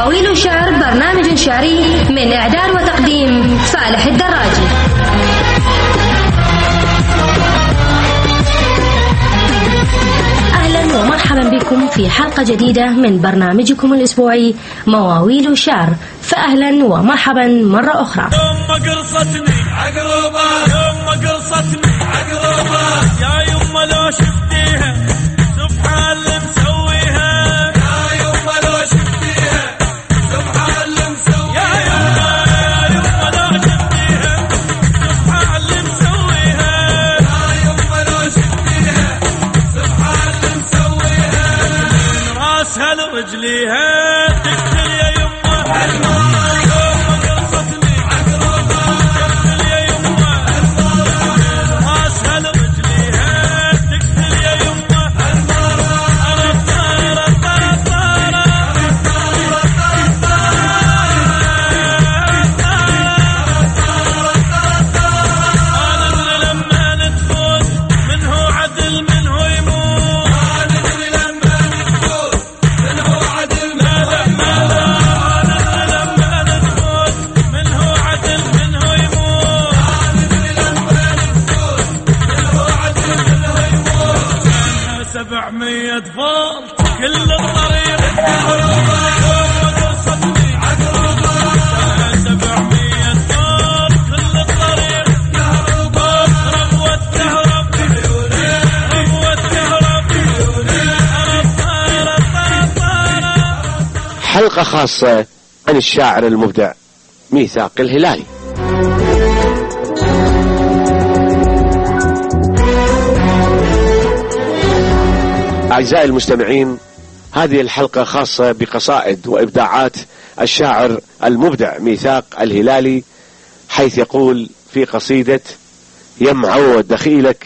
مواويل وشعر، برنامج شعري من إعداد وتقديم صالح الدراجي. أهلا ومرحبا بكم في حلقة جديدة من برنامجكم الأسبوعي مواويل وشعر. فأهلا ومرحبا مرة أخرى. يوم ما قرصتني عقربة، يوم ما قرصتني عقربة، يا يما لو شفتيها سبحان اللي مسويها، يا يما لو شفتيها سبحان اللي مسويها، يا يما لو شفتيها سبحان اللي مسويها، يا يما لو شفتيها سبحان اللي مسويها، من راسها لرجليها تقتل يا يما. حلقة خاصة عن الشاعر المبدع ميثاق الهلالي. أعزائي المستمعين، هذه الحلقة خاصة بقصائد وإبداعات الشاعر المبدع ميثاق الهلالي، حيث يقول في قصيدة يا معود دخيلك: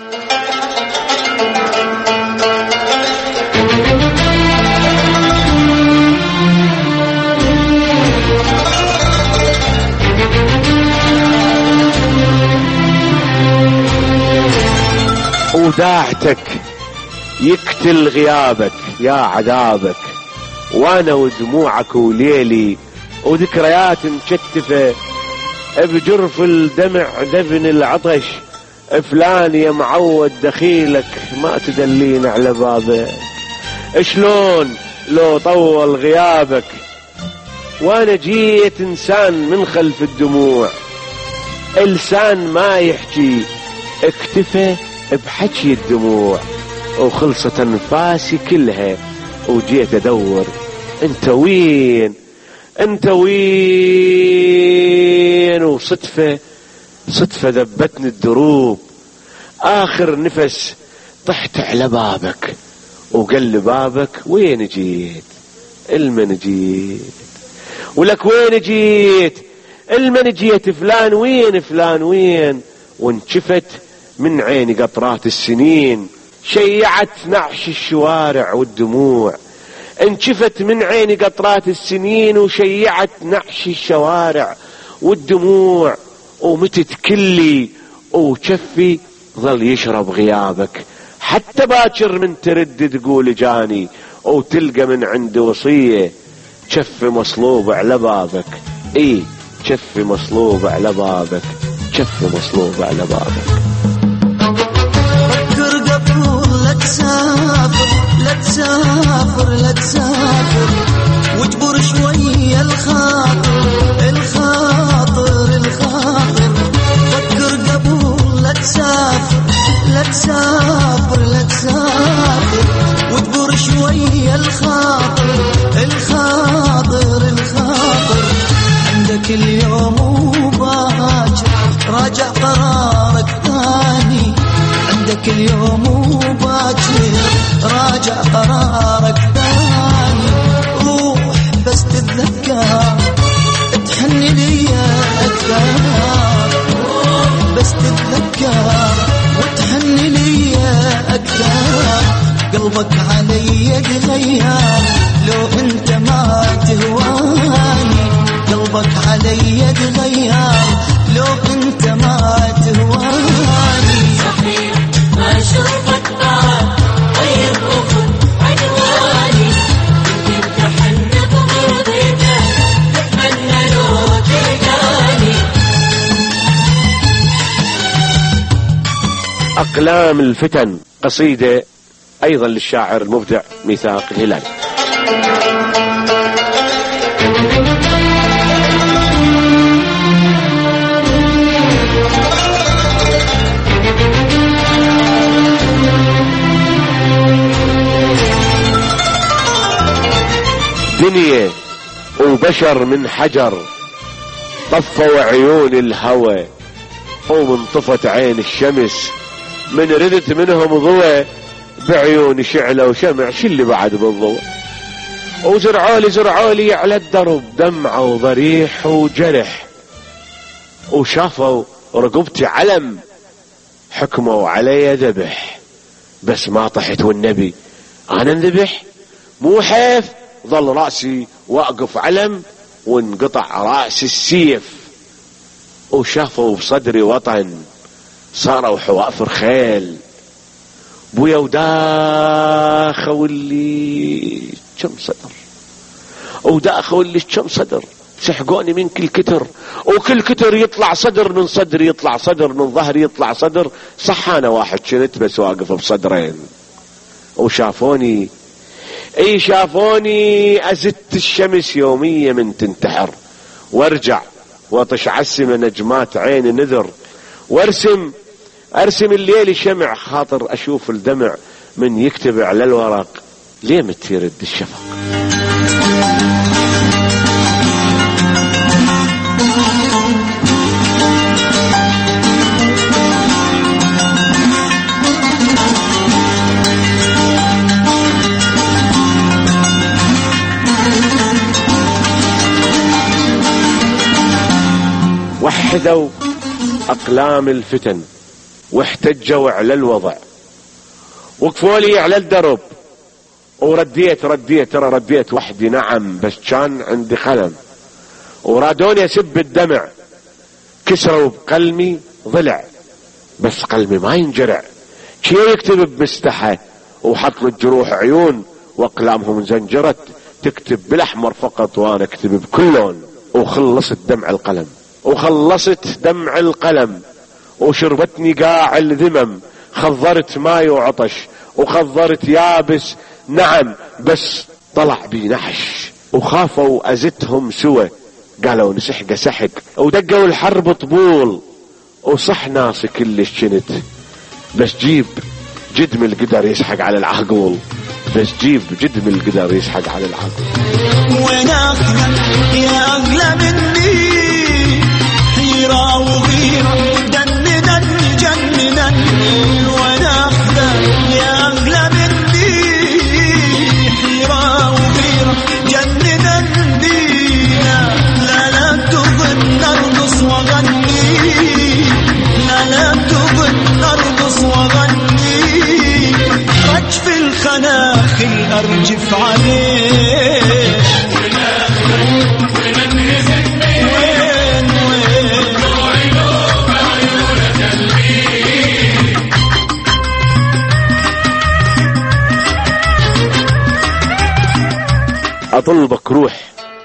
وداعتك يقتل غيابك يا عذابك، وانا ودموعك وليلي وذكريات مشتفة بجرف الدمع دفن العطش، فلان يا معود دخيلك ما تدلين على بابك، شلون لو طول غيابك وانا جيت انسان من خلف الدموع، لسان ما يحكي اكتفى بحكي الدموع، وخلصت انفاسي كلها وجيت ادور انت وين انت وين، وصدفة ذبتني الدروب، اخر نفس طحت على بابك وقل بابك وين جيت المن جيت، ولك وين جيت المن جيت، فلان وين فلان وين، وانشفت من عيني قطرات السنين شيعت نعش الشوارع والدموع، انشفت من عيني قطرات السنين وشيعت نعش الشوارع والدموع، ومتت كلي وشفي ظل يشرب غيابك، حتى باكر من ترد تقول جاني وتلقى من عند وصية شف مصلوب على بابك، اي شف مصلوب على بابك، شف مصلوب على بابك. لا تسافر لا تسافر لا تسافر، واجبر شوية الخاطر الخاطر الخاطر، فكر قبل لا تسافر لا تسافر لا تسافر، واجبر شوية الخاطر الخاطر الخاطر، عندك اليوم وباكر راجع قرارك ثاني، عندك اليوم وباكر راجع قرارك ثاني، روح بس تتذكر تحن لي أكثر، روح بس تتذكر وتحن لي أكثر، قلبك علي غير لو انت ما تهواني، قلبك علي غير لو انت ما تهواني، صحيح ما اشوفك بعد طيب وخد عنواني، يمكن تحن بغربي أقلام الفتن، قصيدة أيضا للشاعر المبدع ميثاق الهلالي. دنيا وبشر من حجر طفوا عيون الهوى، ومن طفت عين الشمس من ردت منهم ضوى، بعيون شعلة وشمع شو اللي بعد بالضوء، وزرعولي على الدرب دمعة وضريح وجرح، وشافوا رقبتي علم حكموا علي ذبح، بس ما طحت والنبي انا انذبح، مو حيف ظل رأسي واقف علم وانقطع رأس السيف، وشافوا بصدري وطن صاروا حوافر خيل، بويا وداخوا اللي كم صدر، وداخوا اللي كم صدر، سحقوني من كل كتر، وكل كتر يطلع صدر من صدري، يطلع صدر من ظهري، يطلع صدر، صح انا واحد شنت بس واقف بصدرين، وشافوني شافوني ازت الشمس يومية من تنتحر، وارجع واطش عسم نجمات عين نذر، وارسم الليل شمع خاطر اشوف الدمع من يكتب على الورق، ليه متيرد الشفق. وحدوا أقلام الفتن واحتجوا على الوضع، وقفوا لي على الدرب، ورديت ترى رديت وحدي نعم، بس كان عندي خلم، ورادوني أسب الدمع، كسروا بقلمي ضلع، بس قلمي ما ينجرع، كي يكتب بمستحى، وحط الجروح عيون، وأقلامهم زنجرت تكتب بالأحمر فقط، وأنا أكتب بكل لون، وخلصت دمع القلم، وشربتني قاع الذمم، خضرت ماي وعطش، وخضرت يابس نعم، بس طلع بي نحش، وخافوا أزتهم سوى، قالوا نسحق سحق، ودقوا الحرب طبول، وصح ناسي كلش شنت، بس جيب جد من القدر يسحق على العقول، بس جيب جد من القدر يسحق على العقول. وين اخذك يا اغلى مني، حيرة وغيرة جننني جننني، وين اخذك يا اغلى مني، حيرة وغيرة جننني، لا تظن ارقص واغني، لا تظن ارقص واغني، رجف الخناخل ارجف عليه، أطلبك روح.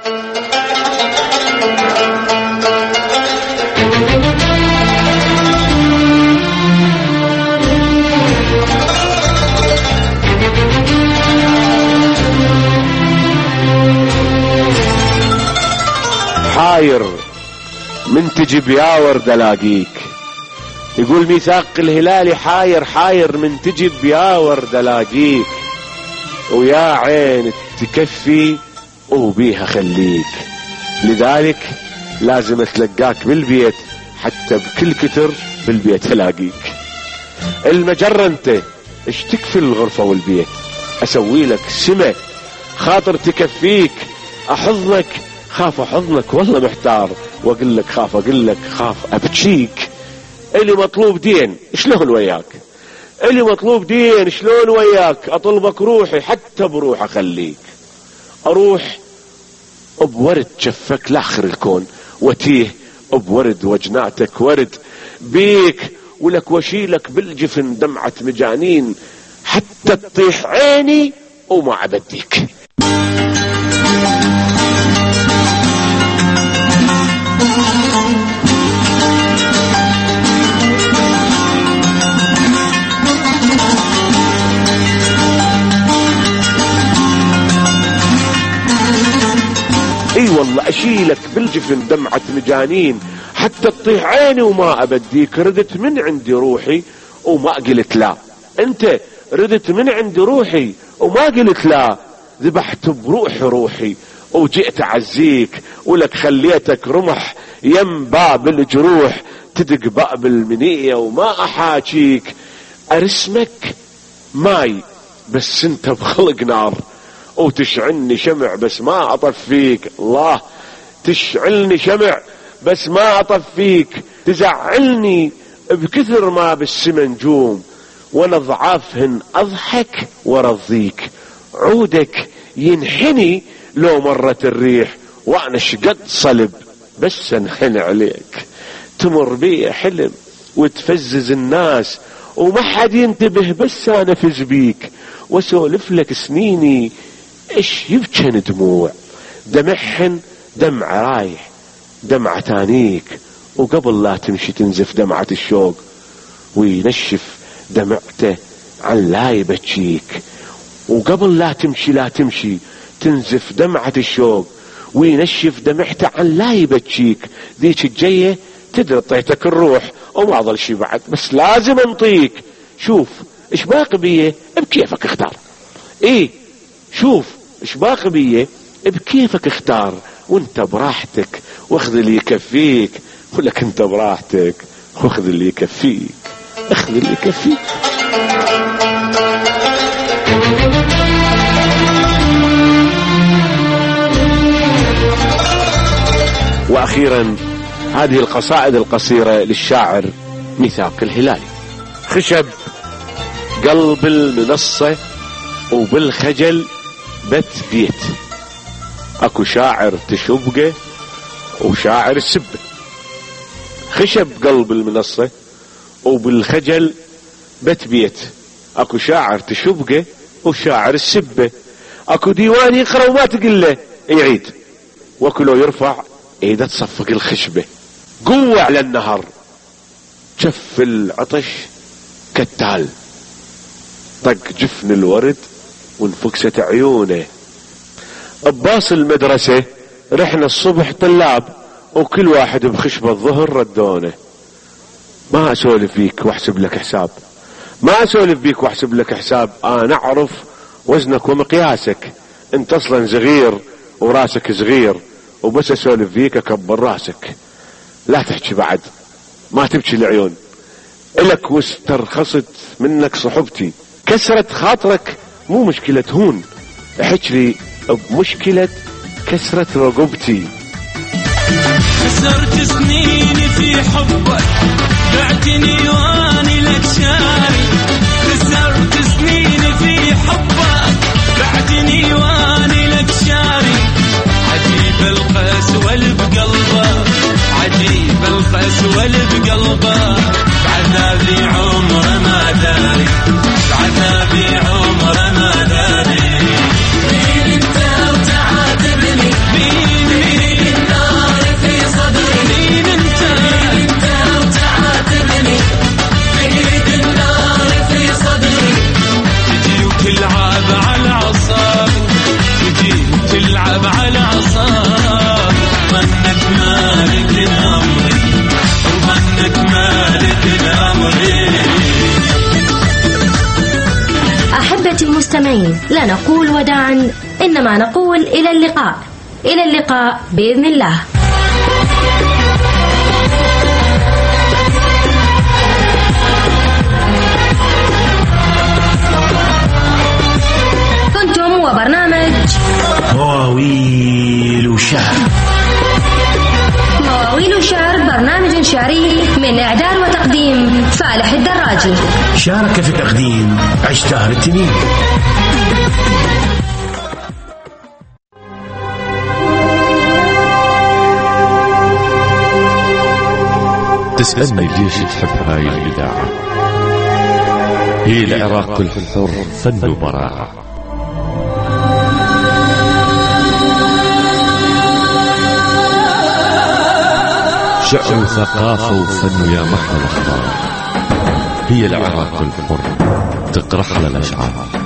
حاير من تجي بياور دلاقيك، يقول ميثاق الهلالي حاير من تجي بياور دلاقيك، ويا عين تكفي وبيها خليك، لذلك لازم اتلقاك بالبيت، حتى بكل كتر بالبيت الاقيك، المجرة انت اش تكفي الغرفة والبيت، اسوي لك سمة خاطر تكفيك، احضنك خاف احضنك والله محتار، واقول لك خاف ابكيك، اللي مطلوب دين شلون وياك، اللي مطلوب دين شلون وياك، اطلبك روحي حتى بروح اخليك، اروح بورد شفك لاخر الكون، وتيه بورد وجناتك ورد بيك، ولك وشيلك بالجفن دمعة مجانين، حتى تطيح عيني وما عبديك. اي والله اشيلك بالجفن دمعة مجانين حتى تطيح عيني وما ابديك. ردت من عندي روحي وما قلت لا. انت ردت من عندي روحي وما قلت لا. ذبحت بروحي روحي وجئت اعزيك، ولك خليتك رمح يم باب الجروح، تدق باب المنية وما احاكيك. ارسمك ماي بس انت بخلق نار، وتشعلني شمع بس ما اطفيك. الله، تشعلني شمع بس ما اطفيك، تزعلني بكثر ما بالسما نجوم، وانا ضعافهن اضحك وارضيك. عودك ينحني لو مرت الريح، وانا شقد صلب بس انحني عليك. تمر بي حلم وتفزز الناس وما حد ينتبه، بس انا فز بيك واسولف لك سنيني ايش يبكن دموع. دمعهن دمع رايح دمعة تانيك، وقبل لا تمشي تنزف دمعة الشوق، وينشف دمعته عن لا يبكيك. وقبل لا تمشي تنزف دمعة الشوق، وينشف دمعته عن لا يبكيك. ذيك الجاية تدري طيتك الروح وما ظل شي بعد، بس لازم انطيك. شوف ايش باقي بيه بكيفك اختار. ايه شوف ايش باقي بيه بكيفك اختار، وانت براحتك واخذ اللي يكفيك. ولك انت براحتك واخذ اللي يكفيك، اخذ اللي يكفيك. واخيرا هذه القصائد القصيرة للشاعر ميثاق الهلالي. خشب قلب المنصة وبالخجل بت بيت، اكو شاعر تشبقه وشاعر السبه. خشب قلب المنصة وبالخجل بت بيت، اكو شاعر تشبقه وشاعر السبه. اكو ديوان يقرأ وما تقله يعيد، واكو لو يرفع ايده تصفق الخشبة. قوة على النهر جف العطش كالتال، طق جفن الورد وانفكست عيونه. باص المدرسة رحنا الصبح طلاب، وكل واحد بخشبة الظهر ردونه. ما اسولف بيك واحسب لك حساب، ما اسولف بيك واحسب لك حساب. انا اعرف وزنك ومقياسك، انت اصلا صغير وراسك صغير، وبس اسولف بيك اكبر راسك. لا تحكي بعد، ما تبكي العيون، الك واسترخصت منك صحبتي. كسرت خاطرك مو مشكلة هون، احكي بمشكلة كسرة رقبتي. كسرت سنيني في حبك، بعتني واني لك شاري. كسرت سنيني في حبك، بعتني واني لك شاري. عجيب القسوة اللي بقلبك، عجيب القسوة اللي بقلبك. بعذابي عمره ما داري، بعذابي عمره ما داري. مين انت وتعاتبني؟ مين النار في صدري؟ مين انت وتعاتبني؟ مين النار في صدري؟ تجي وتلعب على عصابي، تجي وتلعب على عصابي. ظنك مالك امري، وظنك مالك امري. أحبتي المستمعين، لا نقول وداعا، إنما نقول إلى اللقاء. إلى اللقاء بإذن الله. كنتم وبرنامج مواويل شعر. مواويل شعر، برنامج شعري من إعداد وتقديم فالح الدراجي. شارك في تقديم عشتار التنين. تسألني ليش تحب هاي الإذاعة؟ هي العراق الحر، فن وبراعة. شعر وثقافة وفن يا محر الأخبار. هي العراق الحر، تقرح للأشعار.